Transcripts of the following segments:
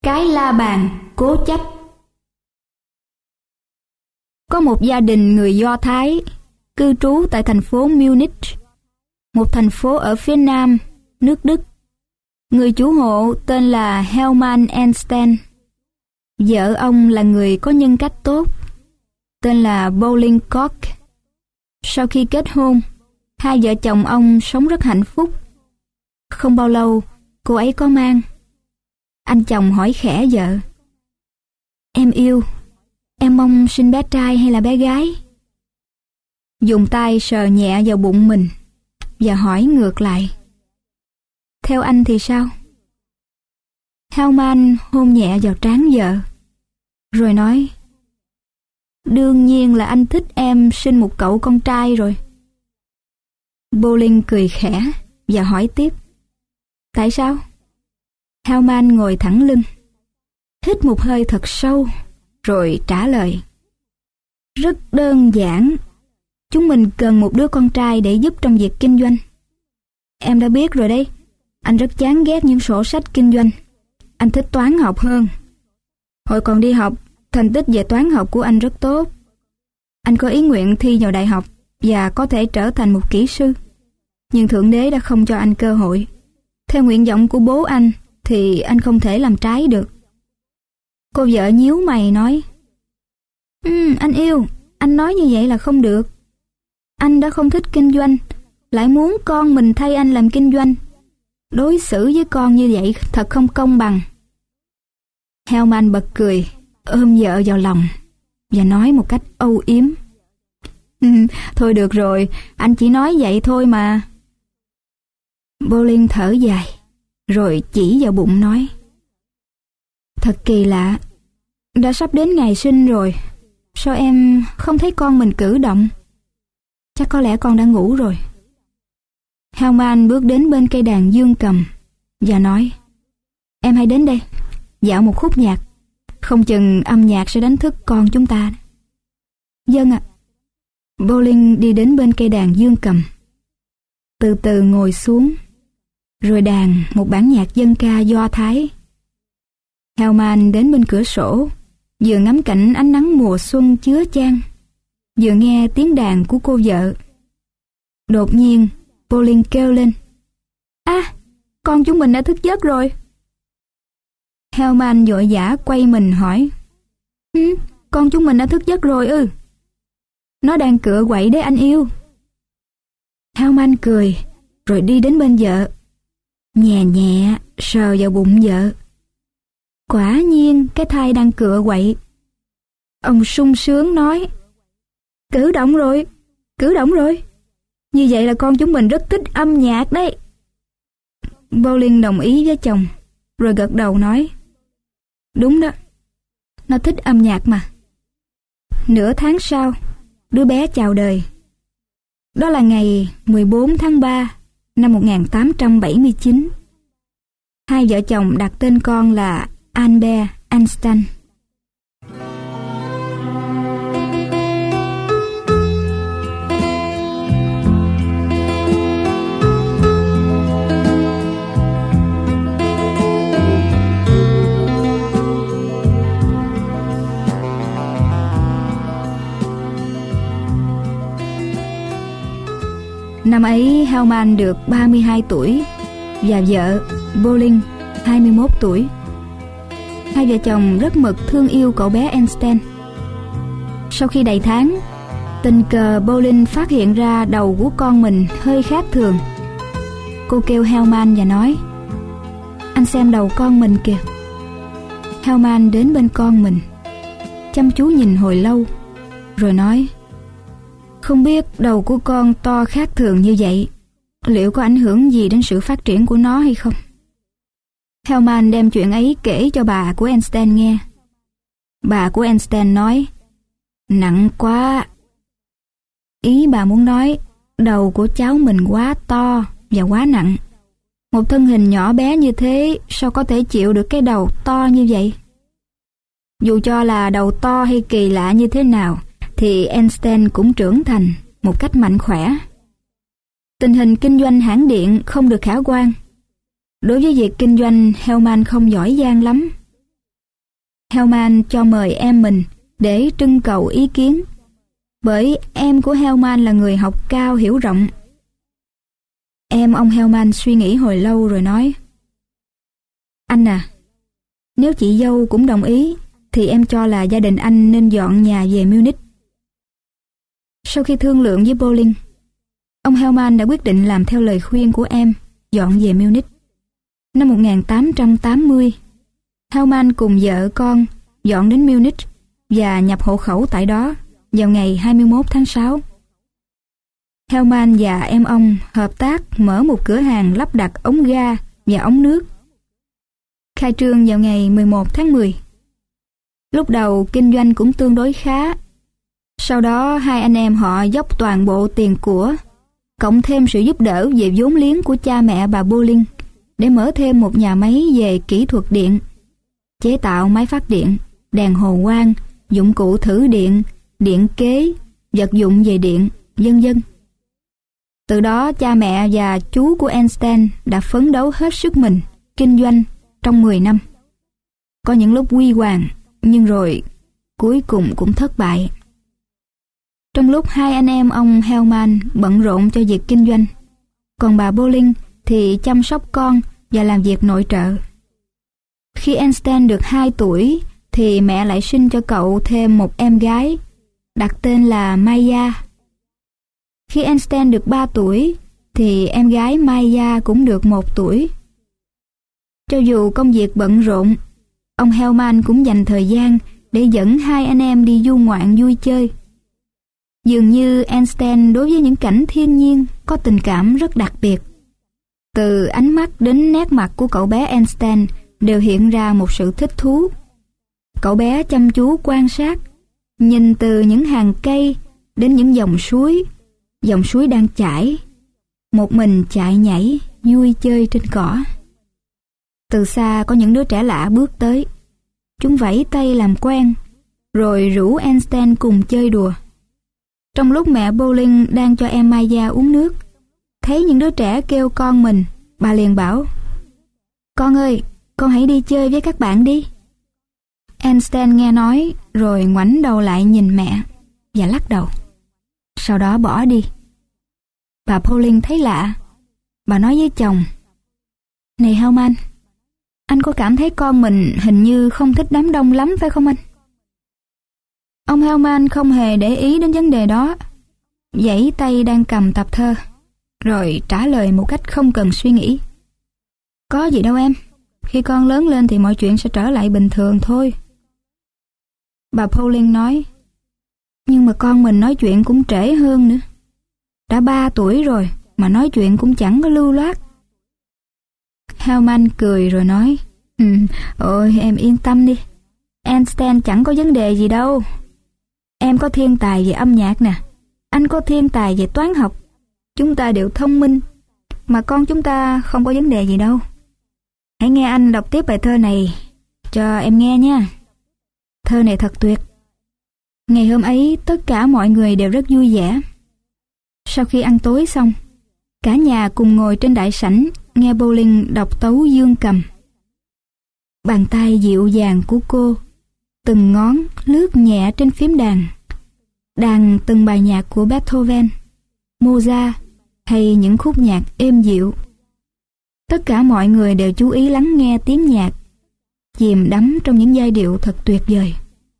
Cái la bàn cố chấp. Có một gia đình người Do Thái cư trú tại thành phố Munich, một thành phố ở phía nam nước Đức. Người chủ hộ tên là Hermann Einstein. Vợ ông là người có nhân cách tốt, tên là Pauline Koch. Sau khi kết hôn, hai vợ chồng ông sống rất hạnh phúc. Không bao lâu, cô ấy có mang. Anh chồng hỏi khẽ vợ: "Em yêu, em mong sinh bé trai hay là bé gái?" Dùng tay sờ nhẹ vào bụng mình và hỏi ngược lại: "Theo anh thì sao?" Hermann hôn nhẹ vào trán vợ, rồi nói: "Đương nhiên là anh thích em sinh một cậu con trai rồi." Pauline cười khẽ và hỏi tiếp: "Tại sao?" Hermann ngồi thẳng lưng, hít một hơi thật sâu, rồi trả lời: "Rất đơn giản. Chúng mình cần một đứa con trai để giúp trong việc kinh doanh. Em đã biết rồi đấy, anh rất chán ghét những sổ sách kinh doanh. Anh thích toán học hơn. Hồi còn đi học, thành tích về toán học của anh rất tốt. Anh có ý nguyện thi vào đại học và có thể trở thành một kỹ sư. Nhưng Thượng Đế đã không cho anh cơ hội. Theo nguyện vọng của bố anh thì anh không thể làm trái được." Cô vợ nhíu mày nói: Anh yêu, anh nói như vậy là không được. Anh đã không thích kinh doanh, lại muốn con mình thay anh làm kinh doanh. Đối xử với con như vậy thật không công bằng." Hermann bật cười, ôm vợ vào lòng và nói một cách âu yếm: "Thôi được rồi, anh chỉ nói vậy thôi mà." Pauline thở dài, rồi chỉ vào bụng nói: "Thật kỳ lạ, đã sắp đến ngày sinh rồi, sao em không thấy con mình cử động? Chắc có lẽ con đã ngủ rồi." Hermann bước đến bên cây đàn dương cầm và nói: "Em hãy đến đây, dạo một khúc nhạc, không chừng âm nhạc sẽ đánh thức con chúng ta." "Vâng ạ." Pauline đi đến bên cây đàn dương cầm, từ từ ngồi xuống, rồi đàn một bản nhạc dân ca Do Thái. Hermann đến bên cửa sổ, vừa ngắm cảnh ánh nắng mùa xuân chứa chan, vừa nghe tiếng đàn của cô vợ. Đột nhiên, Pauline kêu lên: Con chúng mình đã thức giấc rồi." Hermann vội vã quay mình hỏi: Con chúng mình đã thức giấc rồi ư?" "Nó đang cựa quậy đấy anh yêu." Hermann cười, rồi đi đến bên vợ, nhẹ nhẹ sờ vào bụng vợ. Quả nhiên cái thai đang cựa quậy. Ông sung sướng nói: Cử động rồi, cử động rồi. Như vậy là con chúng mình rất thích âm nhạc đấy." Pauline đồng ý với chồng, rồi gật đầu nói: "Đúng đó, nó thích âm nhạc mà." Nửa tháng sau, đứa bé chào đời. Đó là ngày 14 tháng 3 năm 1879. Hai vợ chồng đặt tên con là Albert Einstein. Năm ấy Hermann được 32 tuổi và vợ Pauline 21 tuổi. Hai vợ chồng rất mực thương yêu cậu bé Einstein. Sau khi đầy tháng, tình cờ Pauline phát hiện ra đầu của con mình hơi khác thường. Cô kêu Hermann và nói: "Anh xem đầu con mình kìa." Hermann đến bên con mình, chăm chú nhìn hồi lâu, rồi nói: "Không biết đầu của con to khác thường như vậy, liệu có ảnh hưởng gì đến sự phát triển của nó hay không?" Hermann đem chuyện ấy kể cho bà của Einstein nghe. Bà của Einstein nói: "Nặng quá." Ý bà muốn nói đầu của cháu mình quá to và quá nặng. Một thân hình nhỏ bé như thế sao có thể chịu được cái đầu to như vậy? Dù cho là đầu to hay kỳ lạ như thế nào thì Einstein cũng trưởng thành một cách mạnh khỏe. Tình hình kinh doanh hãng điện không được khả quan. Đối với việc kinh doanh, Hermann không giỏi giang lắm. Hellman cho mời em mình để trưng cầu ý kiến, bởi em của Hellman là người học cao hiểu rộng. Em ông Hellman suy nghĩ hồi lâu rồi nói: Anh à, nếu chị dâu cũng đồng ý thì em cho là gia đình anh nên dọn nhà về Munich. Sau khi thương lượng với Bolin, ông Hellman đã quyết định làm theo lời khuyên của em, dọn về Munich. Năm 1880, Hellman cùng vợ con dọn đến Munich và nhập hộ khẩu tại đó vào ngày 21 tháng 6. Hellman và em ông hợp tác mở một cửa hàng lắp đặt ống ga và ống nước, khai trương vào ngày 11 tháng 10. Lúc đầu kinh doanh cũng tương đối khá. Sau đó hai anh em họ dốc toàn bộ tiền của, cộng thêm sự giúp đỡ về vốn liếng của cha mẹ bà Bolin, để mở thêm một nhà máy về kỹ thuật điện, chế tạo máy phát điện, đèn hồ quang, dụng cụ thử điện, điện kế, vật dụng về điện, vân vân. Từ đó cha mẹ và chú của Einstein đã phấn đấu hết sức mình kinh doanh trong 10 năm. Có những lúc huy hoàng, nhưng rồi cuối cùng cũng thất bại. Trong lúc hai anh em ông Hellman bận rộn cho việc kinh doanh, còn bà Bolin thì chăm sóc con và làm việc nội trợ. Khi Einstein được 2 tuổi thì mẹ lại sinh cho cậu thêm một em gái, đặt tên là Maya. Khi Einstein được 3 tuổi thì em gái Maya cũng được 1 tuổi. Cho dù công việc bận rộn, ông Hellman cũng dành thời gian để dẫn hai anh em đi du ngoạn vui chơi. Dường như Einstein đối với những cảnh thiên nhiên có tình cảm rất đặc biệt. Từ ánh mắt đến nét mặt của cậu bé Einstein đều hiện ra một sự thích thú. Cậu bé chăm chú quan sát, nhìn từ những hàng cây đến những dòng suối đang chảy, một mình chạy nhảy, vui chơi trên cỏ. Từ xa có những đứa trẻ lạ bước tới. Chúng vẫy tay làm quen, rồi rủ Einstein cùng chơi đùa. Trong lúc mẹ Bolin đang cho em Maya uống nước, thấy những đứa trẻ kêu con mình, bà liền bảo: Con ơi, con hãy đi chơi với các bạn đi. Einstein nghe nói rồi ngoảnh đầu lại nhìn mẹ và lắc đầu, sau đó bỏ đi. Bà Bolin thấy lạ. Bà nói với chồng: Này Hellman, anh có cảm thấy con mình hình như không thích đám đông lắm phải không anh? Ông Hellman không hề để ý đến vấn đề đó, giãy tay đang cầm tập thơ, rồi trả lời một cách không cần suy nghĩ: Có gì đâu em, khi con lớn lên thì mọi chuyện sẽ trở lại bình thường thôi. Bà Bolin nói: Nhưng mà con mình nói chuyện cũng trễ hơn nữa. Đã 3 tuổi rồi mà nói chuyện cũng chẳng có lưu loát. Hellman cười rồi nói: Ôi em yên tâm đi, Einstein chẳng có vấn đề gì đâu. Em có thiên tài về âm nhạc nè, anh có thiên tài về toán học. Chúng ta đều thông minh, mà con chúng ta không có vấn đề gì đâu. Hãy nghe anh đọc tiếp bài thơ này cho em nghe nha. Thơ này thật tuyệt. Ngày hôm ấy tất cả mọi người đều rất vui vẻ. Sau khi ăn tối xong, cả nhà cùng ngồi trên đại sảnh nghe Bolin đọc tấu dương cầm. Bàn tay dịu dàng của cô từng ngón lướt nhẹ trên phím đàn, đàn từng bài nhạc của Beethoven, Mozart hay những khúc nhạc êm dịu. Tất cả mọi người đều chú ý lắng nghe tiếng nhạc, chìm đắm trong những giai điệu thật tuyệt vời.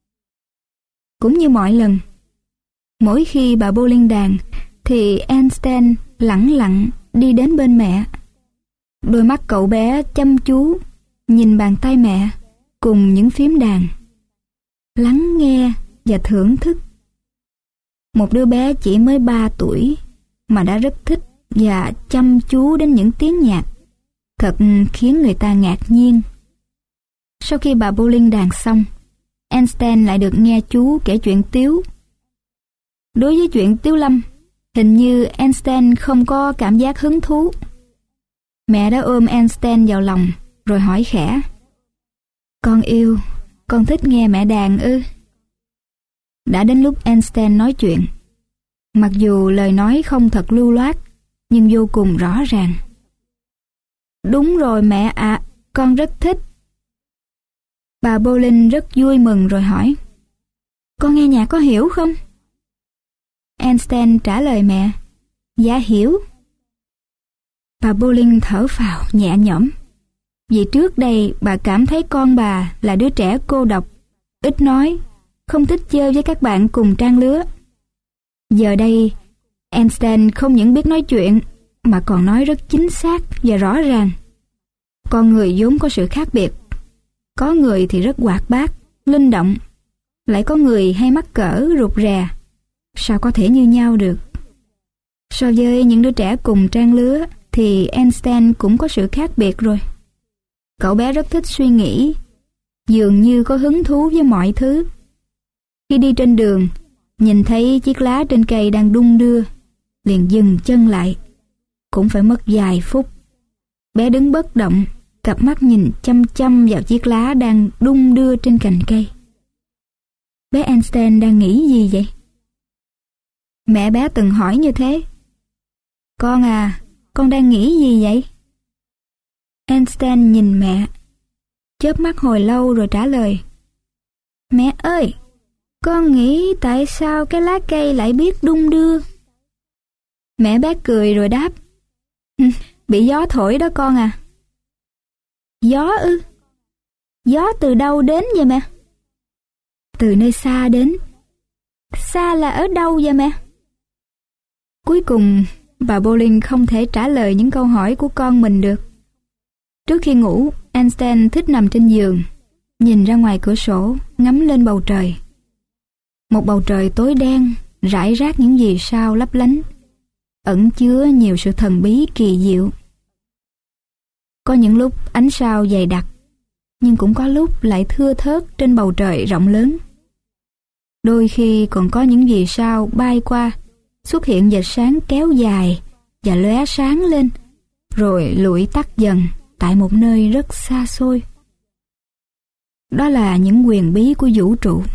Cũng như mọi lần, mỗi khi bà Bolin đàn thì Einstein lẳng lặng đi đến bên mẹ. Đôi mắt cậu bé chăm chú nhìn bàn tay mẹ cùng những phím đàn, lắng nghe và thưởng thức. Một đứa bé chỉ mới 3 tuổi mà đã rất thích và chăm chú đến những tiếng nhạc, thật khiến người ta ngạc nhiên. Sau khi bà Bolin đàn xong, Einstein lại được nghe chú kể chuyện tiếu. Đối với chuyện tiếu lâm, hình như Einstein không có cảm giác hứng thú. Mẹ đã ôm Einstein vào lòng rồi hỏi khẽ: Con yêu, con thích nghe mẹ đàn ư? Đã đến lúc Einstein nói chuyện. Mặc dù lời nói không thật lưu loát, nhưng vô cùng rõ ràng. Đúng rồi mẹ ạ, con rất thích. Bà Bolin rất vui mừng rồi hỏi, con nghe nhạc có hiểu không? Einstein trả lời mẹ, dạ hiểu. Bà Bolin thở phào nhẹ nhõm, vì trước đây bà cảm thấy con bà là đứa trẻ cô độc, ít nói, không thích chơi với các bạn cùng trang lứa. Giờ đây, Einstein không những biết nói chuyện mà còn nói rất chính xác và rõ ràng. Con người vốn có sự khác biệt. Có người thì rất hoạt bát, linh động, lại có người hay mắc cỡ, rụt rè. Sao có thể như nhau được? So với những đứa trẻ cùng trang lứa thì Einstein cũng có sự khác biệt rồi. Cậu bé rất thích suy nghĩ, dường như có hứng thú với mọi thứ. Khi đi trên đường, nhìn thấy chiếc lá trên cây đang đung đưa, liền dừng chân lại. Cũng phải mất vài phút. Bé đứng bất động, cặp mắt nhìn chăm chăm vào chiếc lá đang đung đưa trên cành cây. Bé Einstein đang nghĩ gì vậy? Mẹ bé từng hỏi như thế. Con à, con đang nghĩ gì vậy? Einstein nhìn mẹ, chớp mắt hồi lâu rồi trả lời. Mẹ ơi, con nghĩ tại sao cái lá cây lại biết đung đưa? Mẹ bé cười rồi đáp. Bị gió thổi đó con à. Gió ư? Gió từ đâu đến vậy mẹ? Từ nơi xa đến. Xa là ở đâu vậy mẹ? Cuối cùng, bà Bolin không thể trả lời những câu hỏi của con mình được. Trước khi ngủ, Einstein thích nằm trên giường, nhìn ra ngoài cửa sổ, ngắm lên bầu trời. Một bầu trời tối đen, rải rác những vì sao lấp lánh, ẩn chứa nhiều sự thần bí kỳ diệu. Có những lúc ánh sao dày đặc, nhưng cũng có lúc lại thưa thớt trên bầu trời rộng lớn. Đôi khi còn có những vì sao bay qua, xuất hiện vệt sáng kéo dài và lóe sáng lên, rồi lụi tắt dần tại một nơi rất xa xôi. Đó là những huyền bí của vũ trụ.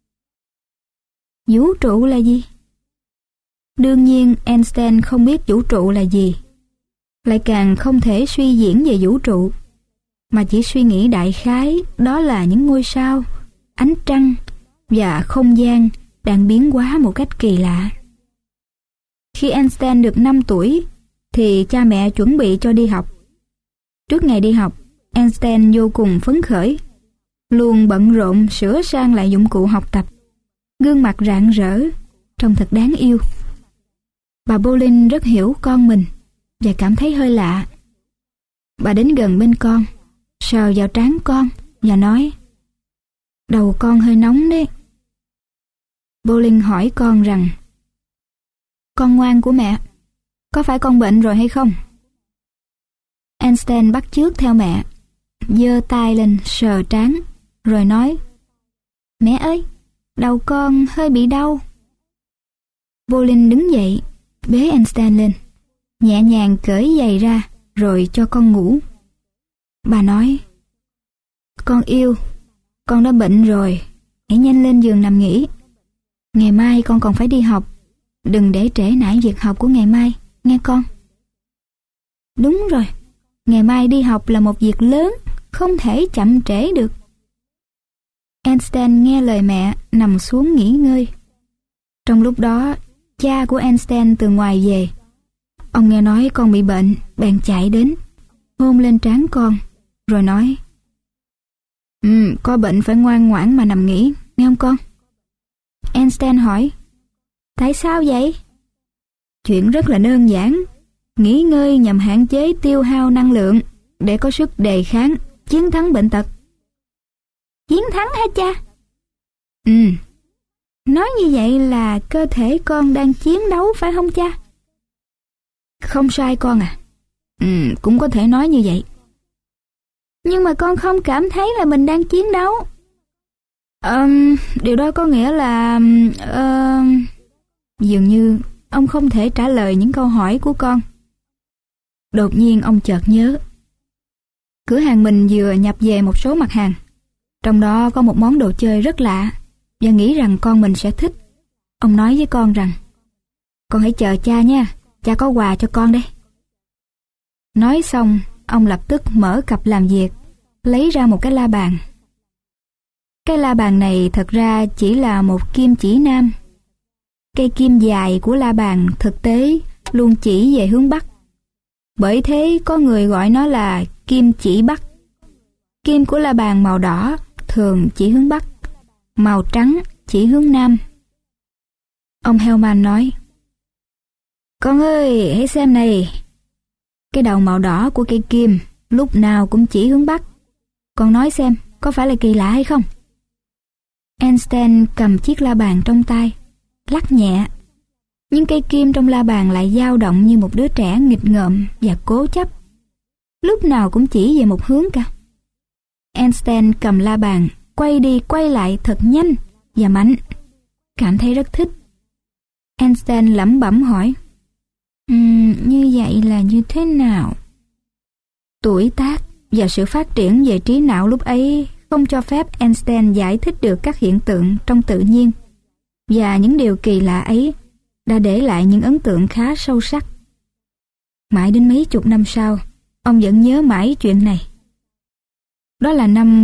Vũ trụ là gì? Đương nhiên Einstein không biết vũ trụ là gì, lại càng không thể suy diễn về vũ trụ, mà chỉ suy nghĩ đại khái đó là những ngôi sao, ánh trăng và không gian đang biến hóa một cách kỳ lạ. Khi Einstein được 5 tuổi thì cha mẹ chuẩn bị cho đi học. Trước ngày đi học, Einstein vô cùng phấn khởi, luôn bận rộn sửa sang lại dụng cụ học tập, gương mặt rạng rỡ, trông thật đáng yêu. Bà Bolin rất hiểu con mình và cảm thấy hơi lạ. Bà đến gần bên con, sờ vào trán con và nói, đầu con hơi nóng đấy. Bolin hỏi con rằng, con ngoan của mẹ, có phải con bệnh rồi hay không? Einstein bắt chước theo mẹ, giơ tay lên sờ trán, rồi nói, mẹ ơi, đầu con hơi bị đau. Bolin đứng dậy, bế Einstein lên, nhẹ nhàng cởi giày ra, rồi cho con ngủ. Bà nói, con yêu, con đã bệnh rồi, hãy nhanh lên giường nằm nghỉ. Ngày mai con còn phải đi học, đừng để trễ nải việc học của ngày mai, nghe con. Đúng rồi, ngày mai đi học là một việc lớn, không thể chậm trễ được. Einstein nghe lời mẹ, nằm xuống nghỉ ngơi. Trong lúc đó, cha của Einstein từ ngoài về. Ông nghe nói con bị bệnh, bèn chạy đến, hôn lên trán con, rồi nói, có bệnh phải ngoan ngoãn mà nằm nghỉ, nghe không con? Einstein hỏi, tại sao vậy? Chuyện rất là đơn giản, nghỉ ngơi nhằm hạn chế tiêu hao năng lượng để có sức đề kháng, chiến thắng bệnh tật. Chiến thắng hả cha? Nói như vậy là cơ thể con đang chiến đấu phải không cha? Không sai con à. Cũng có thể nói như vậy. Nhưng mà con không cảm thấy là mình đang chiến đấu. Điều đó có nghĩa là... Dường như ông không thể trả lời những câu hỏi của con. Đột nhiên ông chợt nhớ. Cửa hàng mình vừa nhập về một số mặt hàng, trong đó có một món đồ chơi rất lạ, và nghĩ rằng con mình sẽ thích. Ông nói với con rằng, con hãy chờ cha nha, cha có quà cho con đây. Nói xong, ông lập tức mở cặp làm việc, lấy ra một cái la bàn. Cái la bàn này thật ra chỉ là một kim chỉ nam. Cây kim dài của la bàn thực tế luôn chỉ về hướng Bắc. Bởi thế có người gọi nó là kim chỉ Bắc. Kim của la bàn màu đỏ thường chỉ hướng Bắc, màu trắng chỉ hướng Nam. Ông Hellman nói, con ơi, hãy xem này. Cái đầu màu đỏ của cây kim lúc nào cũng chỉ hướng Bắc. Con nói xem, có phải là kỳ lạ hay không? Einstein cầm chiếc la bàn trong tay, lắc nhẹ. Nhưng cây kim trong la bàn lại dao động như một đứa trẻ nghịch ngợm và cố chấp. Lúc nào cũng chỉ về một hướng cả. Einstein cầm la bàn, quay đi quay lại thật nhanh và mạnh. Cảm thấy rất thích. Einstein lẩm bẩm hỏi, như vậy là như thế nào? Tuổi tác và sự phát triển về trí não lúc ấy không cho phép Einstein giải thích được các hiện tượng trong tự nhiên. Và những điều kỳ lạ ấy đã để lại những ấn tượng khá sâu sắc. Mãi đến mấy chục năm sau, ông vẫn nhớ mãi chuyện này. Đó là năm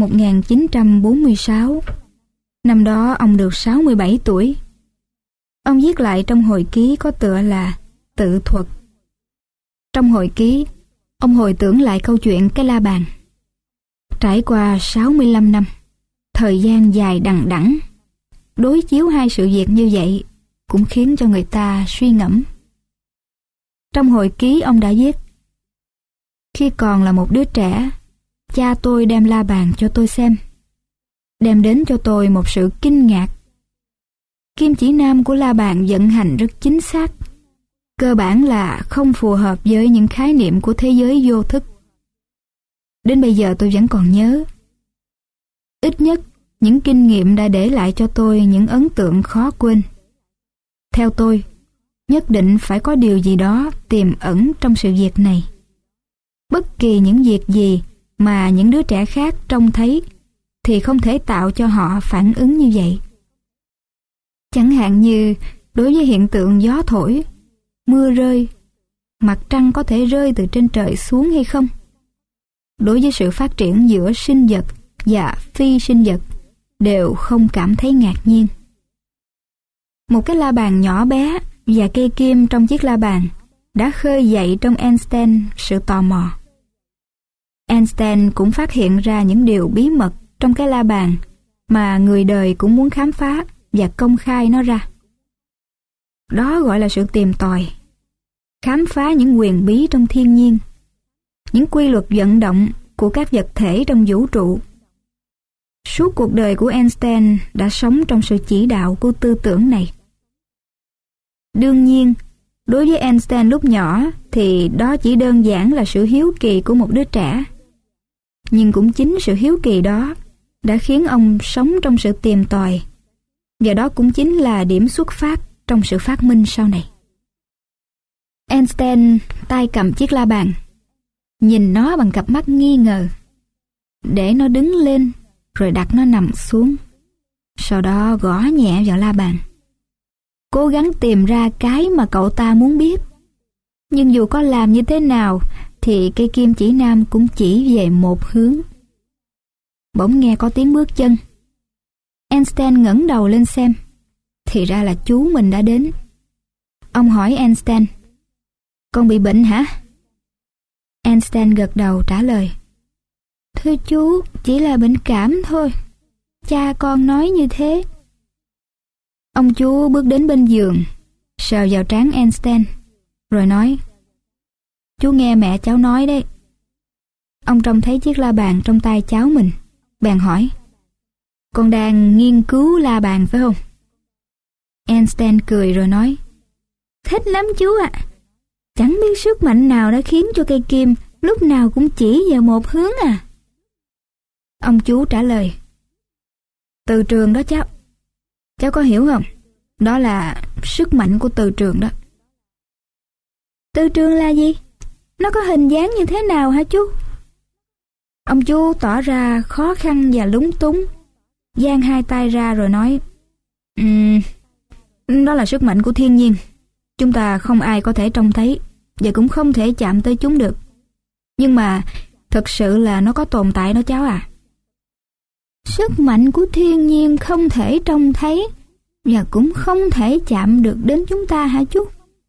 1946. Năm đó ông được 67 tuổi. Ông viết lại trong hồi ký có tựa là Tự thuật. Trong hồi ký, ông hồi tưởng lại câu chuyện cái la bàn. Trải qua 65 năm, thời gian dài đằng đẵng, đối chiếu hai sự việc như vậy cũng khiến cho người ta suy ngẫm. Trong hồi ký ông đã viết, khi còn là một đứa trẻ, cha tôi đem la bàn cho tôi xem, đem đến cho tôi một sự kinh ngạc. Kim chỉ nam của la bàn vận hành rất chính xác, cơ bản là không phù hợp với những khái niệm của thế giới vô thức. Đến bây giờ tôi vẫn còn nhớ. Ít nhất, những kinh nghiệm đã để lại cho tôi những ấn tượng khó quên. Theo tôi, nhất định phải có điều gì đó tiềm ẩn trong sự việc này. Bất kỳ những việc gì mà những đứa trẻ khác trông thấy thì không thể tạo cho họ phản ứng như vậy. Chẳng hạn như đối với hiện tượng gió thổi, mưa rơi, mặt trăng có thể rơi từ trên trời xuống hay không? Đối với sự phát triển giữa sinh vật và phi sinh vật đều không cảm thấy ngạc nhiên. Một cái la bàn nhỏ bé và cây kim trong chiếc la bàn đã khơi dậy trong Einstein sự tò mò. Einstein cũng phát hiện ra những điều bí mật trong cái la bàn mà người đời cũng muốn khám phá và công khai nó ra. Đó gọi là sự tìm tòi, khám phá những huyền bí trong thiên nhiên, những quy luật vận động của các vật thể trong vũ trụ. Suốt cuộc đời của Einstein đã sống trong sự chỉ đạo của tư tưởng này. Đương nhiên, đối với Einstein lúc nhỏ thì đó chỉ đơn giản là sự hiếu kỳ của một đứa trẻ. Nhưng cũng chính sự hiếu kỳ đó đã khiến ông sống trong sự tìm tòi, và đó cũng chính là điểm xuất phát trong sự phát minh sau này. Einstein tay cầm chiếc la bàn, nhìn nó bằng cặp mắt nghi ngờ, để nó đứng lên rồi đặt nó nằm xuống, sau đó gõ nhẹ vào la bàn, cố gắng tìm ra cái mà cậu ta muốn biết. Nhưng dù có làm như thế nào thì cây kim chỉ nam cũng chỉ về một hướng. Bỗng nghe có tiếng bước chân. Einstein ngẩng đầu lên xem, thì ra là chú mình đã đến. Ông hỏi Einstein, con bị bệnh hả? Einstein gật đầu trả lời, thưa chú, chỉ là bệnh cảm thôi. Cha con nói như thế. Ông chú bước đến bên giường, sờ vào trán Einstein, rồi nói, chú nghe mẹ cháu nói đấy. Ông trông thấy chiếc la bàn trong tay cháu mình, bèn hỏi, con đang nghiên cứu la bàn phải không? Einstein cười rồi nói, thích lắm chú ạ. Chẳng biết sức mạnh nào đã khiến cho cây kim lúc nào cũng chỉ vào một hướng à? Ông chú trả lời, từ trường đó cháu. Cháu có hiểu không? Đó là sức mạnh của từ trường đó. Từ trường là gì? Nó có hình dáng như thế nào hả chú? Ông chú tỏ ra khó khăn và lúng túng, dang hai tay ra rồi nói, đó là sức mạnh của thiên nhiên. Chúng ta không ai có thể trông thấy và cũng không thể chạm tới chúng được. Nhưng mà thực sự là nó có tồn tại đó cháu à. Sức mạnh của thiên nhiên không thể trông thấy và cũng không thể chạm được đến chúng ta hả chú?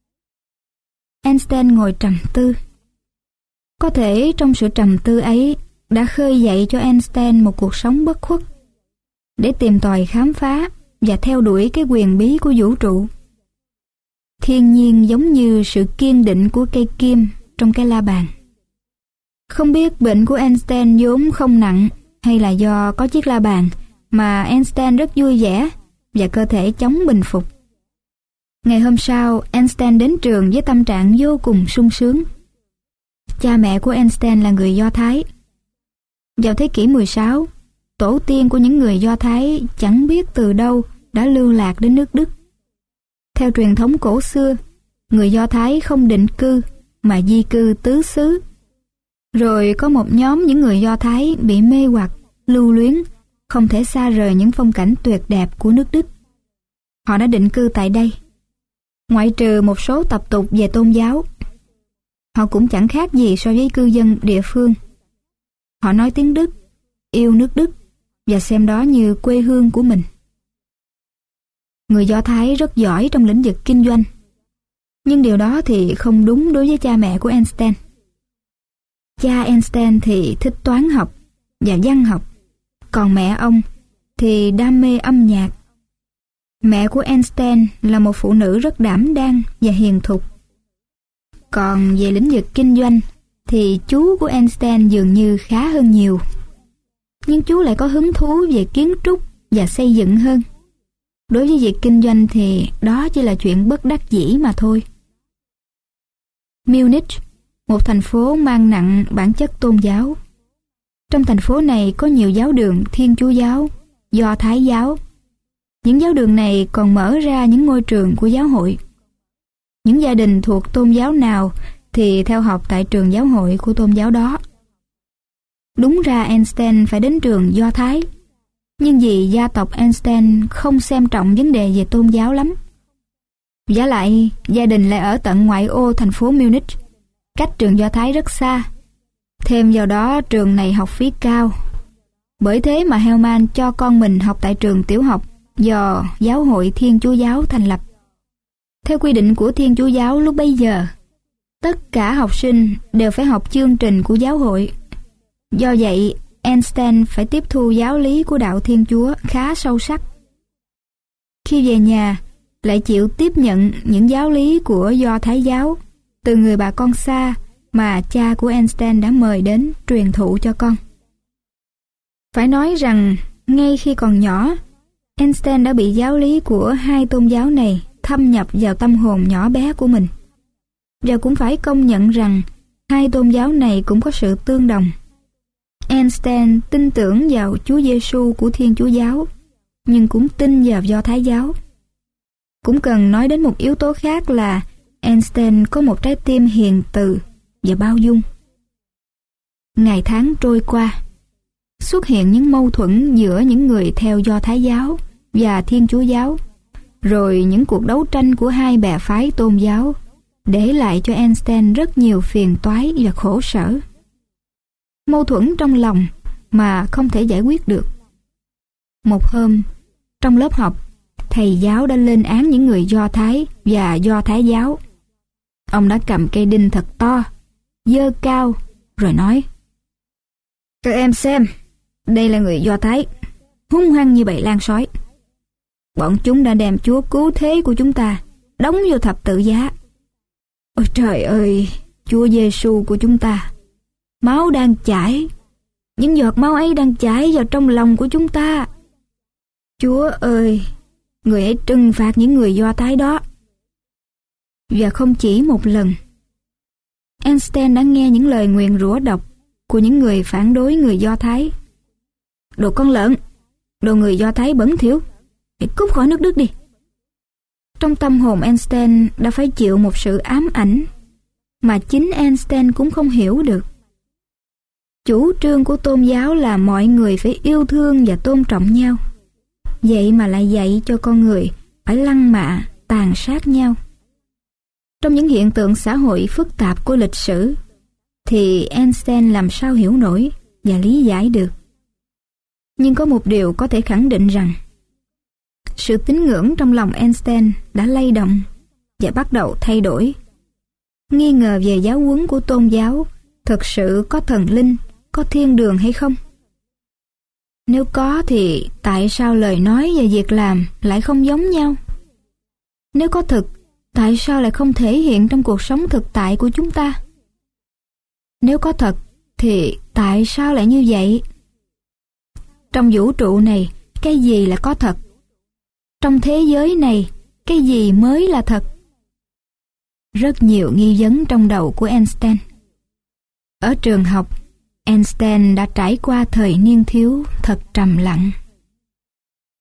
Einstein ngồi trầm tư. Có thể trong sự trầm tư ấy đã khơi dậy cho Einstein một cuộc sống bất khuất để tìm tòi khám phá và theo đuổi cái quyền bí của vũ trụ. Thiên nhiên giống như sự kiên định của cây kim trong cái la bàn. Không biết bệnh của Einstein vốn không nặng hay là do có chiếc la bàn mà Einstein rất vui vẻ và cơ thể chóng bình phục. Ngày hôm sau, Einstein đến trường với tâm trạng vô cùng sung sướng. Cha mẹ của Einstein là người Do Thái. Vào thế kỷ 16, tổ tiên của những người Do Thái chẳng biết từ đâu đã lưu lạc đến nước Đức. Theo truyền thống cổ xưa, người Do Thái không định cư mà di cư tứ xứ. Rồi có một nhóm những người Do Thái bị mê hoặc, lưu luyến, không thể xa rời những phong cảnh tuyệt đẹp của nước Đức. Họ đã định cư tại đây. Ngoại trừ một số tập tục về tôn giáo, họ cũng chẳng khác gì so với cư dân địa phương. Họ nói tiếng Đức, yêu nước Đức và xem đó như quê hương của mình. Người Do Thái rất giỏi trong lĩnh vực kinh doanh, nhưng điều đó thì không đúng đối với cha mẹ của Einstein. Cha Einstein thì thích toán học và văn học, còn mẹ ông thì đam mê âm nhạc. Mẹ của Einstein là một phụ nữ rất đảm đang và hiền thục. Còn về lĩnh vực kinh doanh thì chú của Einstein dường như khá hơn nhiều. Nhưng chú lại có hứng thú về kiến trúc và xây dựng hơn. Đối với việc kinh doanh thì đó chỉ là chuyện bất đắc dĩ mà thôi. Munich, một thành phố mang nặng bản chất tôn giáo. Trong thành phố này có nhiều giáo đường Thiên Chúa giáo, Do Thái giáo. Những giáo đường này còn mở ra những ngôi trường của giáo hội. Những gia đình thuộc tôn giáo nào thì theo học tại trường giáo hội của tôn giáo đó. Đúng ra Einstein phải đến trường Do Thái, nhưng vì gia tộc Einstein không xem trọng vấn đề về tôn giáo lắm. Vả lại, gia đình lại ở tận ngoại ô thành phố Munich, cách trường Do Thái rất xa. Thêm vào đó trường này học phí cao. Bởi thế mà Hellman cho con mình học tại trường tiểu học do giáo hội Thiên Chúa giáo thành lập. Theo quy định của Thiên Chúa giáo lúc bấy giờ, tất cả học sinh đều phải học chương trình của giáo hội. Do vậy, Einstein phải tiếp thu giáo lý của đạo Thiên Chúa khá sâu sắc. Khi về nhà, lại chịu tiếp nhận những giáo lý của Do Thái giáo từ người bà con xa mà cha của Einstein đã mời đến truyền thụ cho con. Phải nói rằng, ngay khi còn nhỏ, Einstein đã bị giáo lý của hai tôn giáo này thâm nhập vào tâm hồn nhỏ bé của mình. Và cũng phải công nhận rằng hai tôn giáo này cũng có sự tương đồng. Einstein tin tưởng vào Chúa Giêsu của Thiên Chúa giáo, nhưng cũng tin vào Do Thái giáo. Cũng cần nói đến một yếu tố khác là Einstein có một trái tim hiền từ và bao dung. Ngày tháng trôi qua, xuất hiện những mâu thuẫn giữa những người theo Do Thái giáo và Thiên Chúa giáo, rồi những cuộc đấu tranh của hai bè phái tôn giáo để lại cho Einstein rất nhiều phiền toái và khổ sở. Mâu thuẫn trong lòng mà không thể giải quyết được. Một hôm, trong lớp học, thầy giáo đã lên án những người Do Thái và Do Thái giáo. Ông đã cầm cây đinh thật to, giơ cao, rồi nói: "Các em xem, đây là người Do Thái, hung hăng như bầy lan sói. Bọn chúng đã đem Chúa cứu thế của chúng ta đóng vô thập tự giá. Ôi trời ơi, Chúa Giêsu của chúng ta, máu đang chảy, những giọt máu ấy đang chảy vào trong lòng của chúng ta. Chúa ơi, người hãy trừng phạt những người Do Thái đó." Và không chỉ một lần, Einstein đã nghe những lời nguyền rủa độc của những người phản đối người Do Thái. "Đồ con lợn, đồ người Do Thái bẩn thỉu, hãy cút khỏi nước Đức đi." Trong tâm hồn Einstein đã phải chịu một sự ám ảnh mà chính Einstein cũng không hiểu được. Chủ trương của tôn giáo là mọi người phải yêu thương và tôn trọng nhau. Vậy mà lại dạy cho con người phải lăng mạ, tàn sát nhau. Trong những hiện tượng xã hội phức tạp của lịch sử, thì Einstein làm sao hiểu nổi và lý giải được. Nhưng có một điều có thể khẳng định rằng sự tín ngưỡng trong lòng Einstein đã lay động và bắt đầu thay đổi. Nghi ngờ về giáo huấn của tôn giáo thực sự có thần linh, có thiên đường hay không? Nếu có thì tại sao lời nói và việc làm lại không giống nhau? Nếu có thực, tại sao lại không thể hiện trong cuộc sống thực tại của chúng ta? Nếu có thật, thì tại sao lại như vậy? Trong vũ trụ này, cái gì là có thật? Trong thế giới này, cái gì mới là thật? Rất nhiều nghi vấn trong đầu của Einstein. Ở trường học, Einstein đã trải qua thời niên thiếu thật trầm lặng.